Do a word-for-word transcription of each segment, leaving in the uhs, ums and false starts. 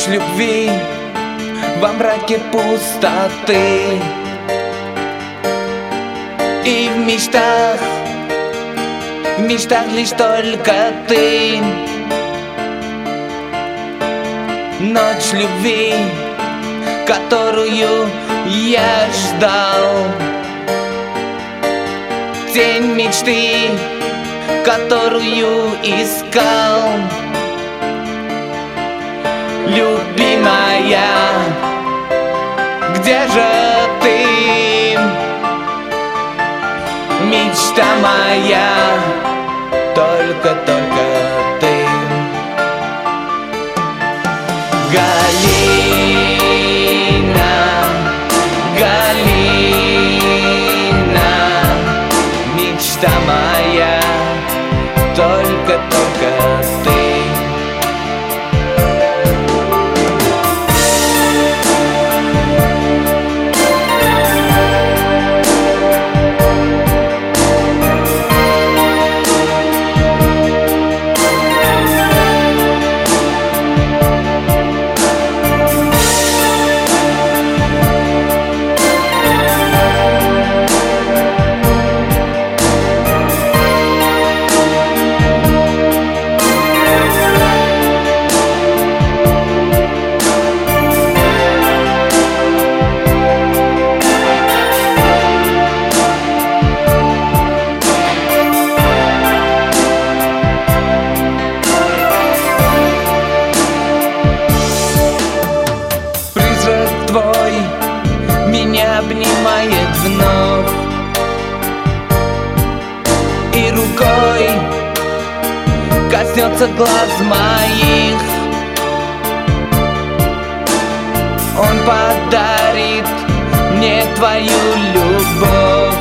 любви во мраке пустоты, и в мечтах, в мечтах лишь только ты. Ночь любви, которую я ждал, тень мечты, которую искал. Любимая, где же ты? Мечта моя, только-только ты. Галина, Галина, мечта моя, только-только ты. Твой меня обнимает вновь, и рукой коснется глаз моих. Он подарит мне твою любовь.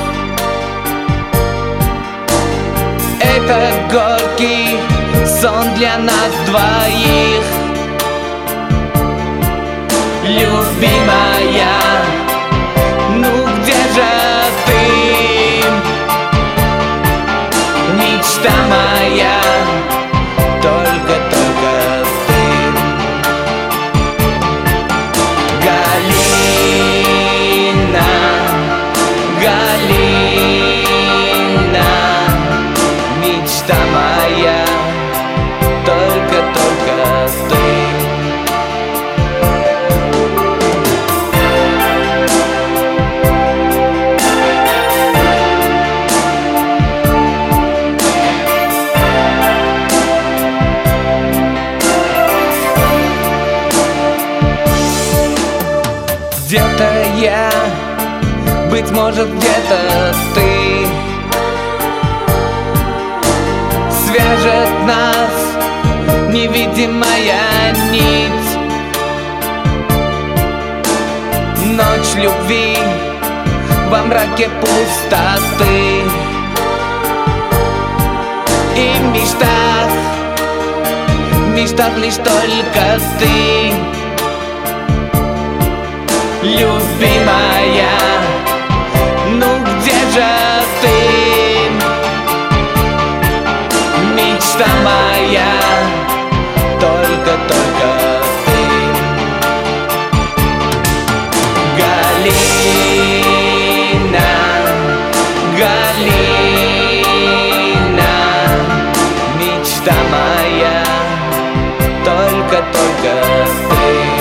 Это горький сон для нас двоих. Любимая, ну где же ты? Мечта моя, только-только ты. Галина, Галина, мечта моя, только-только ты. Где-то я, быть может, где-то ты. Свяжет нас невидимая нить. Ночь любви во мраке пустоты, и в мечтах, в мечтах лишь только ты. Любимая, ну где же ты? Мечта моя, только-только ты. Галина, Галина, мечта моя, только-только ты.